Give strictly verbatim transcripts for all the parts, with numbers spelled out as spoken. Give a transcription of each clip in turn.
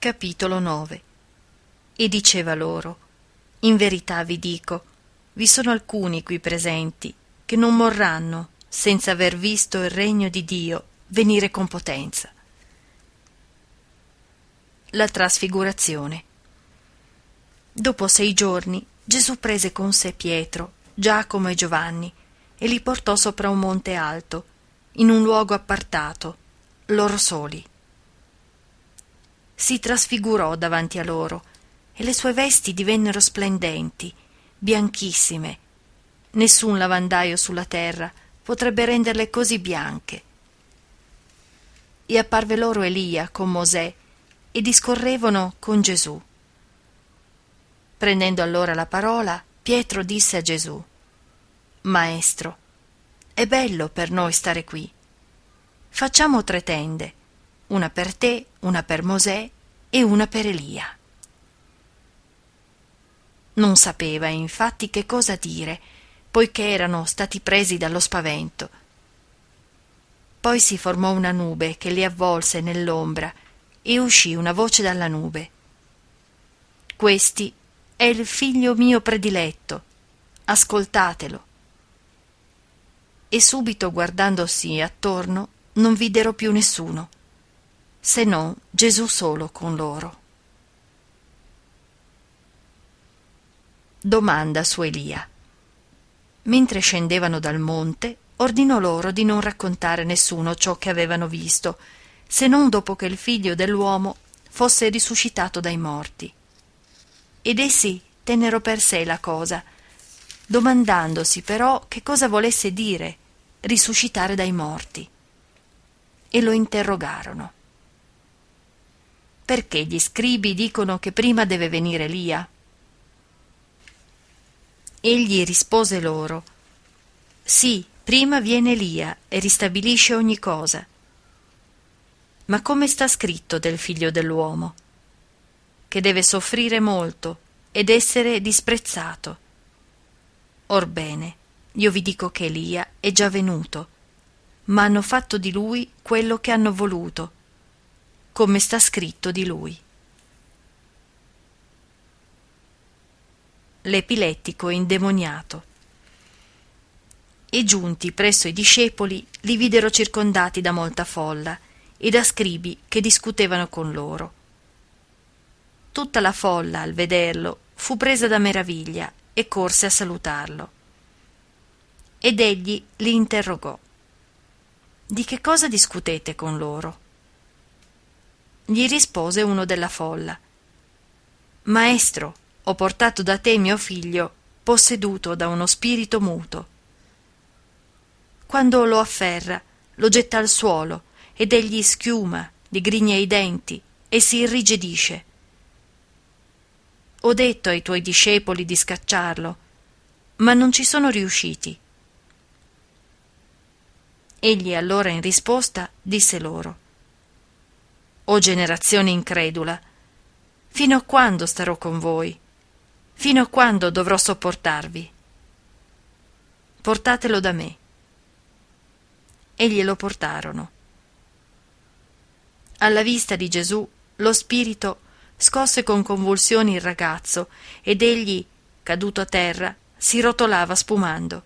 Capitolo nove. E diceva loro: in verità vi dico, vi sono alcuni qui presenti che non morranno senza aver visto il regno di Dio venire con potenza. La trasfigurazione. Dopo sei giorni Gesù prese con sé Pietro, Giacomo e Giovanni e li portò sopra un monte alto, in un luogo appartato, loro soli. Si trasfigurò davanti a loro e le sue vesti divennero splendenti, bianchissime. Nessun lavandaio sulla terra potrebbe renderle così bianche. E apparve loro Elia con Mosè e discorrevano con Gesù. Prendendo allora la parola, Pietro disse a Gesù: Maestro, è bello per noi stare qui. Facciamo tre tende, una per te, una per Mosè e una per Elia. Non sapeva infatti che cosa dire, poiché erano stati presi dallo spavento. Poi si formò una nube che li avvolse nell'ombra e uscì una voce dalla nube: Questi è il figlio mio prediletto, ascoltatelo. E subito, guardandosi attorno, non videro più nessuno, se non Gesù solo con loro. Domanda su Elia. Mentre scendevano dal monte, ordinò loro di non raccontare a nessuno ciò che avevano visto, se non dopo che il figlio dell'uomo fosse risuscitato dai morti. Ed essi tennero per sé la cosa, domandandosi però che cosa volesse dire risuscitare dai morti. E lo interrogarono: perché gli scribi dicono che prima deve venire Elia? Egli rispose loro: sì, prima viene Elia e ristabilisce ogni cosa. Ma come sta scritto del figlio dell'uomo? Che deve soffrire molto ed essere disprezzato. Orbene, io vi dico che Elia è già venuto, ma hanno fatto di lui quello che hanno voluto, come sta scritto di lui. L'epilettico indemoniato. E giunti presso i discepoli li videro circondati da molta folla e da scribi che discutevano con loro. Tutta la folla, al vederlo, fu presa da meraviglia e corse a salutarlo. Ed egli li interrogò: di che cosa discutete con loro? Gli rispose uno della folla: Maestro, ho portato da te mio figlio, posseduto da uno spirito muto. Quando lo afferra, lo getta al suolo, ed egli schiuma, digrigna i denti e si irrigidisce. Ho detto ai tuoi discepoli di scacciarlo, ma non ci sono riusciti. Egli allora in risposta disse loro: O generazione incredula, fino a quando starò con voi? Fino a quando dovrò sopportarvi? Portatelo da me. E glielo portarono. Alla vista di Gesù, lo spirito scosse con convulsioni il ragazzo, ed egli, caduto a terra, si rotolava spumando.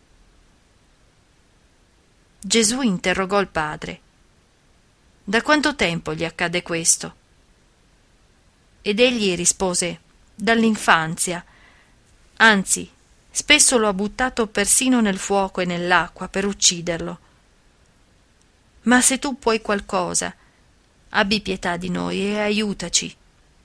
Gesù interrogò il padre: da quanto tempo gli accade questo? Ed egli rispose: dall'infanzia. Anzi, spesso lo ha buttato persino nel fuoco e nell'acqua per ucciderlo. Ma se tu puoi qualcosa, abbi pietà di noi e aiutaci.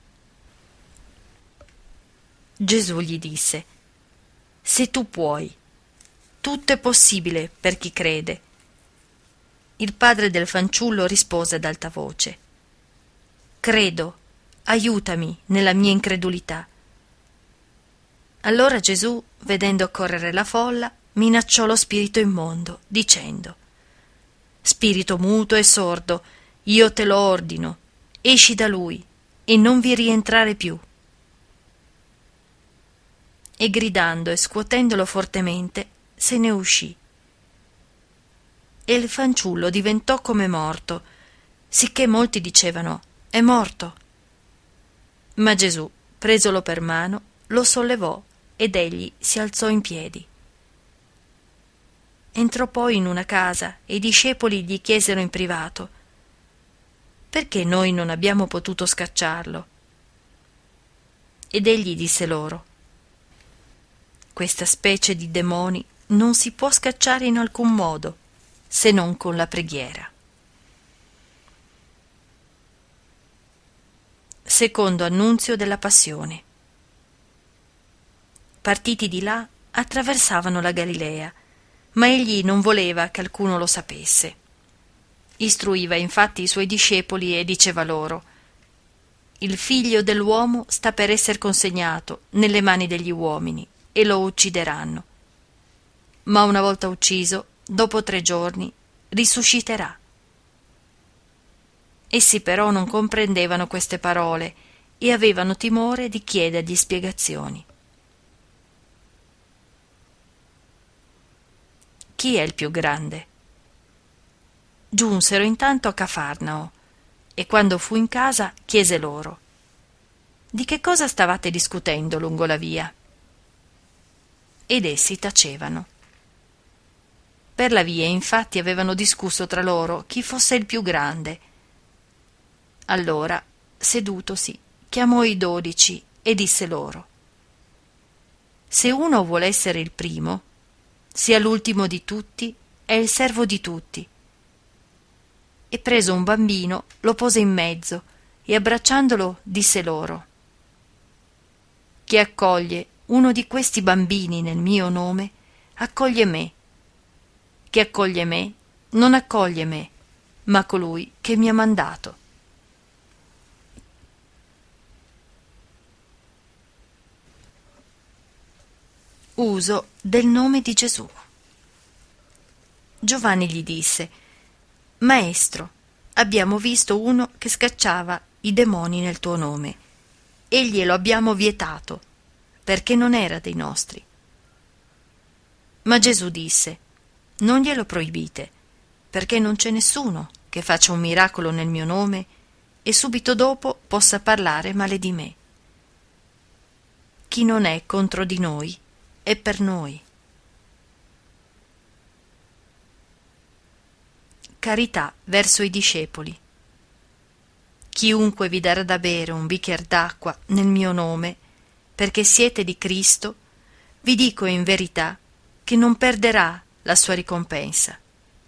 Gesù gli disse: se tu puoi, tutto è possibile per chi crede. Il padre del fanciullo rispose ad alta voce: credo, aiutami nella mia incredulità. Allora Gesù, vedendo correre la folla, minacciò lo spirito immondo, dicendo: spirito muto e sordo, io te lo ordino, esci da lui e non vi rientrare più. E gridando e scuotendolo fortemente, se ne uscì. E il fanciullo diventò come morto, sicché molti dicevano: è morto. Ma Gesù, presolo per mano, lo sollevò ed egli si alzò in piedi. Entrò poi in una casa e i discepoli gli chiesero in privato: «Perché noi non abbiamo potuto scacciarlo?» Ed egli disse loro: «Questa specie di demoni non si può scacciare in alcun modo, se non con la preghiera». Secondo annunzio della Passione. Partiti di là, attraversavano la Galilea, ma egli non voleva che alcuno lo sapesse. Istruiva infatti i suoi discepoli e diceva loro: «Il figlio dell'uomo sta per essere consegnato nelle mani degli uomini e lo uccideranno. Ma una volta ucciso, dopo tre giorni, risusciterà». Essi però non comprendevano queste parole e avevano timore di chiedergli spiegazioni. Chi è il più grande? Giunsero intanto a Cafarnao e quando fu in casa chiese loro: «Di che cosa stavate discutendo lungo la via?» Ed essi tacevano. Per la via infatti avevano discusso tra loro chi fosse il più grande. Allora, sedutosi, chiamò i dodici e disse loro: «Se uno vuole essere il primo, sia l'ultimo di tutti e il servo di tutti». E preso un bambino lo pose in mezzo e abbracciandolo disse loro: «Chi accoglie uno di questi bambini nel mio nome, accoglie me. Chi accoglie me, non accoglie me, ma colui che mi ha mandato». Uso del nome di Gesù. Giovanni gli disse: «Maestro, abbiamo visto uno che scacciava i demoni nel tuo nome e glielo abbiamo vietato, perché non era dei nostri». Ma Gesù disse: «Non glielo proibite, perché non c'è nessuno che faccia un miracolo nel mio nome e subito dopo possa parlare male di me. Chi non è contro di noi è per noi». Carità verso i discepoli. Chiunque vi darà da bere un bicchier d'acqua nel mio nome, perché siete di Cristo, vi dico in verità che non perderà la sua ricompensa.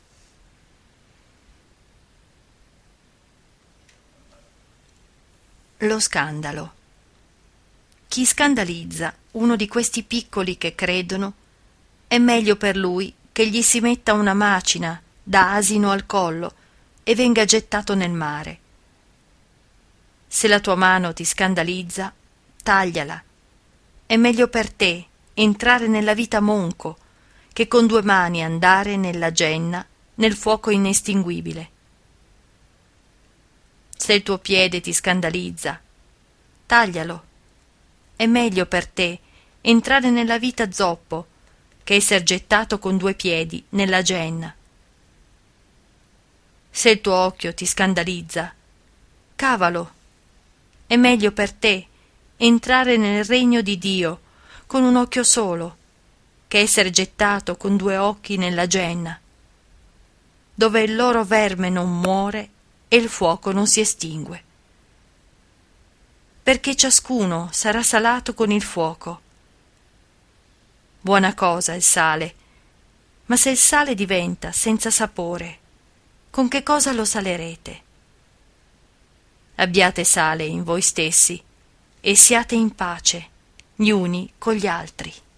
Lo scandalo. Chi scandalizza uno di questi piccoli che credono, è meglio per lui che gli si metta una macina da asino al collo e venga gettato nel mare. Se la tua mano ti scandalizza, tagliala. È meglio per te entrare nella vita monco che con due mani andare nella genna, nel fuoco inestinguibile. Se il tuo piede ti scandalizza, taglialo. È meglio per te entrare nella vita zoppo che esser gettato con due piedi nella genna. Se il tuo occhio ti scandalizza, cavalo. È meglio per te entrare nel regno di Dio con un occhio solo che esser gettato con due occhi nella genna, dove il loro verme non muore e il fuoco non si estingue. Perché ciascuno sarà salato con il fuoco. Buona cosa il sale, ma se il sale diventa senza sapore, con che cosa lo salerete? Abbiate sale in voi stessi e siate in pace gli uni con gli altri.